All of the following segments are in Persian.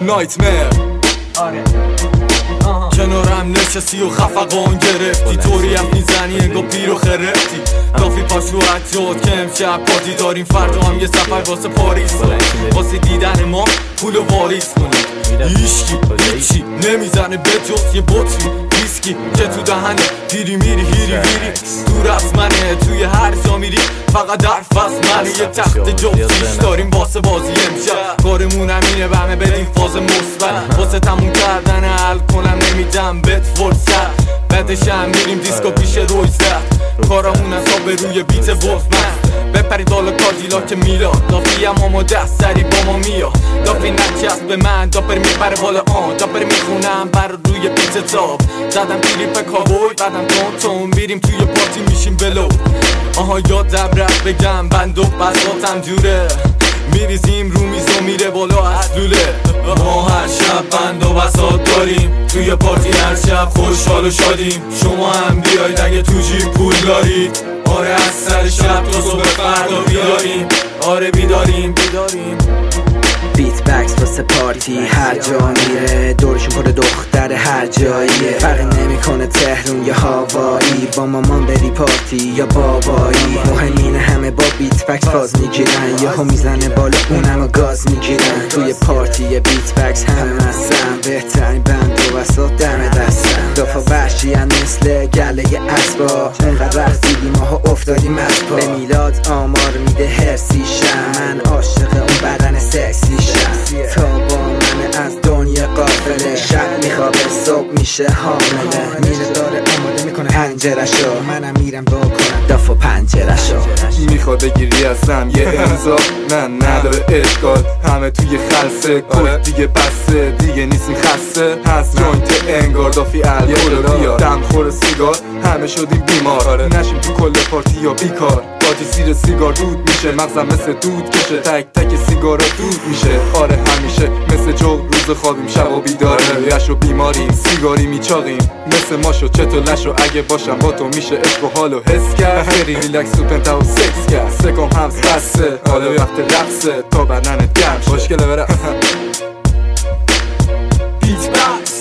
نایتمر. کنارم نشستی و خفقان گرفتی، طوری هم میزنی انگار پیر و خرفتی. دافی پاشو حجاد که امشب پارتی داریم، فردا هم یه سفر واسه پاریس داریم. واسه دیدن ما پول واریس کنیم. هیچی نمیزنه به جز یه بطری ویسکی که تو دهنه پیری میری هیری هیری. دور از منه توی هر جا میری، فقط در فصل منه. یه تخت جفتیش داریم واسه بازی امشب. کارمونم اینه بهمه بدیم فاز مثبت، واسه تموم کردن حل کنم نمیدم بهت فرصت. بعدش هم میریم دیسکو پیش رویزد، کارمون حساب روی بیت وفمن. بپرید بالا کادیلا که میلاد، دافی هم آماده است سری با ما میاد. دافی نچست به من، داپر میبره بالا داپر میخونم بر روی بیت تاب. زدم تریپ کابوی بعدم تون میریم توی پارتی میشیم بلو. آها یادم رفت بگم بند و بساتم جوره، میریزیم رو میز و میره بالا از لوله. ما هر شب بند و بساط داریم، توی پارتی هر شب خوشحال و شادیم. شما هم بیاید اگه تو جیب پول دارید. آره از سر شب تا صبح فردا بیداریم. آره بیداریم. بیت بکس واسه پارتی هر جا میره، دورشون پر دختر هر جاییه. فرق نمیکنه تهرون یا هاوایی، با مامان بری پارتی یا بابایی. مهمین همه با بیت بکس فاز میگیرن، یهو میزنه بالا اونم گاز میگیرن. توی پارتی بیت بکس همه هستن، بهترین بند و وسط دم دستن. دافا وحشی هم مثل گله اسبا، اونقدر وقت دیدیم ماها افتادیم از پا. به میلاد آمار میده هرسیشم، من عاشق اون بدن سکسیشم. تا با من از دنیا قافله، شب میخوابه صبح میشه حامله. میره داره آماده میکنه پنجرشو، منم میرم با کنم داف و پنجرشو. میخواد بگیری ازم یه امضا، نه نداره اشکال، همه توی خلصه. کل دیگه بسته دیگه نیستیم خسته، هست جوینت انگار دافی الکل بیار. دم خور سیگار همه شدیم بیمار، نشیم تو کل پارتی یا بیکار. پارتی زیر سیگار دود میشه، مغزم مثل دود کشه، تک تک سیگارا دود میشه. آره همیشه مثل جو، روز خوابیم شب و بیداریم. یش و بیماریم سیگاری میچاقیم، مثل ماشو چطور لشو. اگه باشم با تو میشه عشق و حالو حس کرد. خیلی ریلکس تو پنتا و سکس کرد، سکم همس بسته حالا وقت رقصه تا بدنت گرم شه. مشکله برم بیت بکس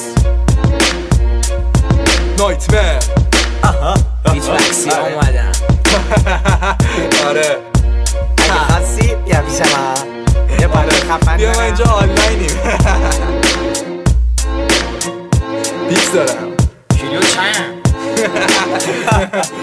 نایتمر. بیت بکسی اومدن. آره اگه خاصی بیا پیش من، یه پاره خفن بیا ما اینجا آنلاینیم. بیت دارم کیلو چند